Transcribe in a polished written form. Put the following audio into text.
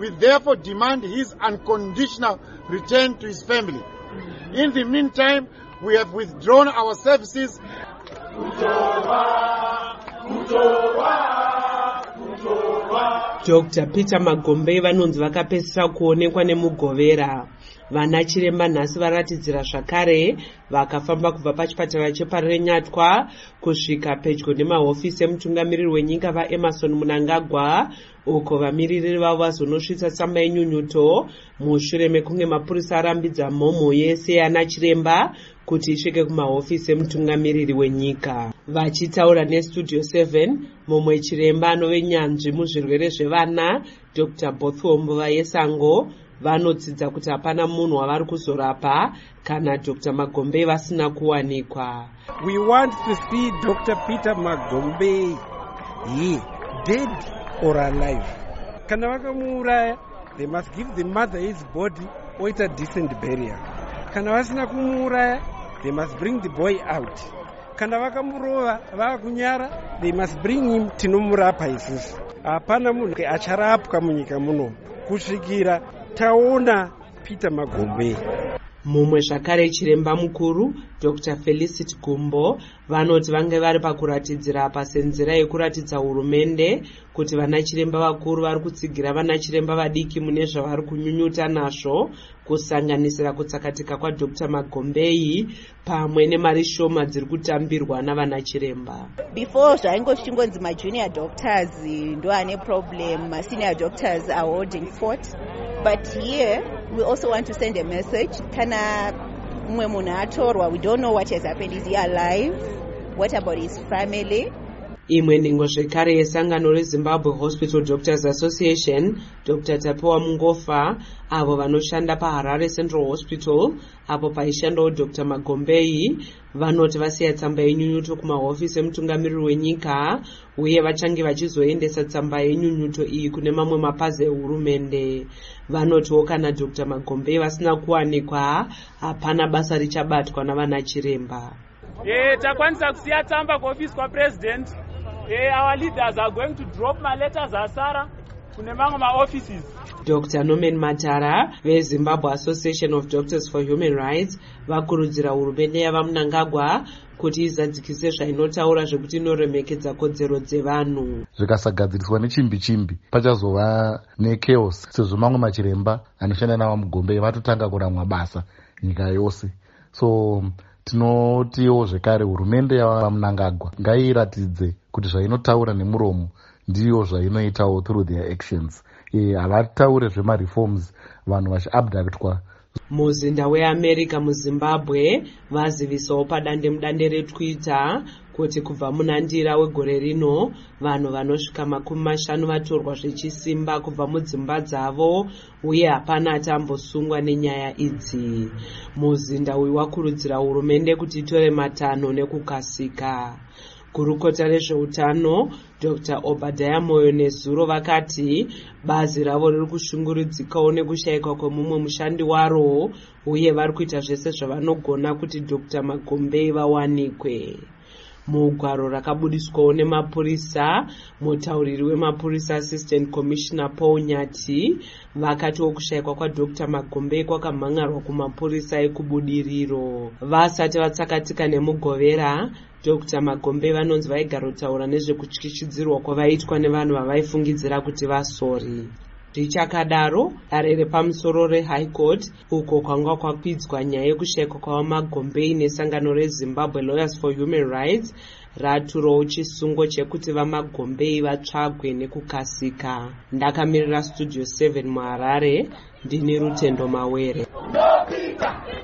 We therefore demand his unconditional return to his family. In the meantime, we have withdrawn our services. Dr. Peter Magombe vanonzi vakapedzisira kuonekwa nemugovera. Vana chiremba nhasi varatidzira zvakare vakafamba kubva pachipatara cheparenyatwa kusvika pedyo nemahofisi emutungamiriri wenyika vaEmmerson Mnangagwa, uko vamiriri vavo vazonosvitsa tsamba yenyunyuto mushure mekunge mapurisa arambidza mhomho yese yana chiremba kuti isvike kumahofisi emutungamiriri wenyika. Vachitaura neStudio 7, mumwe chiremba anove nyanzvi muzvirwere zvevana, Dr. Bothwombo Vayesango, vanotsidza kuti hapana munhu wavari kuzorapa kana Dr. Magombe vasina kuwanikwa. We want to see Dr. Peter Magombe dead or alive. Kana vakamuuraya, they must give the mother his body or it's a decent burial. Kana vasina kumuuraya, they must bring the boy out. Kana vakamurova vakakunyara, they must bring him tinomurapa isusu. Hapana munhu acharapwa munyika muno kusvikira taona Peter Magombe. Mumwe zvakare chiremba mukuru Dr. Felicity Gumbo vanoti vange vari pakuratidzira pasenzera yekuratidza hurumende kuti vana chiremba vakuru vari kutsigira vana chiremba vadiki mune zvavari kunyunyuta nazvo, kusanganisira kutsakatika kwa Dr. Magombe pamwe nemari shoma dziri kutambirwa navana chiremba. Before zvaingochingonzi majunior doctors ndo ane problem, ma senior doctors are holding fort. But here we also want to send a message. Kana umwe munhu atorwa, we don't know what has happened. Is he alive? What about his family? Imwe nhengo zvekare yesangano reZimbabwe Hospital Doctors Association, Dr. Tapewa Mungofa, avo vanoshanda paHarare Central Hospital, apo paishandawo Dr. Magombe, vanoti vasiya tsamba yenyunyuto kumahofisi emutungamiriri wenyika uye vachange vachizoendesa tsamba yenyunyuto iyi kune mamwe mapazi ehurumende. Vanotiwo kana Dr. Magombe vasina kuwanikwa, hapana basa richabatwa navana chiremba. Takwanisa kusiya tsamba kuofisi kwaPresident. Our leaders are going to drop my letters asara kune mamwe maoffices. Dr. Norman Matara veZimbabwe Association of Doctors for Human Rights vakurudzira hurumende yavaMnangagwa kuti izadzikise zvainotaura zvekuti inoremekedza kodzero dzevanhu. Zvikasagadziriswa nechimbi pachazova nechaos, sezvo mamwe machiremba anoshanda navaMugombe vatotanga kuramwa basa nyika yose. So tinotiwo zvekare hurumende yavaMnangagwa ngairatidze kuti zvainotaura nemuromo ndiyo zvainoitawo through their actions. Havataure zvemareforms vanhu vachiabductwa. Muzinda weAmerica muZimbabwe vazivisawo padandemudande reTwitter kuti kubva munandira wegore rino vanhu vanosvika 50 vatorwa zvechisimba kubva mudzimba dzavo uye hapana atambosungwa nenyaya idzi. Muzinda uyu wakurudzira hurumende kuti itore matanho nekukasika. Gurukota rezveutano Dr. Obadiah Moyo nezuro vakati bazi ravo riri kushungurudzikawo nekushayikwa kwemumwe mushandi waro uye vari kuita zvese zvavanogona kuti Dr. Magombe vawanikwe. Mugwaro rakabudiswawo nemapurisa, mutauriri wemapurisa Assistant Commissioner Paul Nyati vakatiwo kushayikwa kwaDr. Magombe kwakamhangarwa kumapurisa ekubudiriro. Vasati vatsakatika nemugovera, Dr. Magombe vanonzi vaigara kutaura nezvekutyityidzirwa kwavaitwa nevanhu vavaifungidzira kuti vasori. Zvichakadaro, dare repamusoro reHigh Court uko kwanga kwakwidzwa nyaya yekushayikwa kwavaMagombe nesangano reZimbabwe Lawyers for Human Rights raturawo chisungo chekuti vaMagombe vatsvagwe nekukasika. Ndakamirira Studio 7 muHarare, ndini Rutendo Mawere.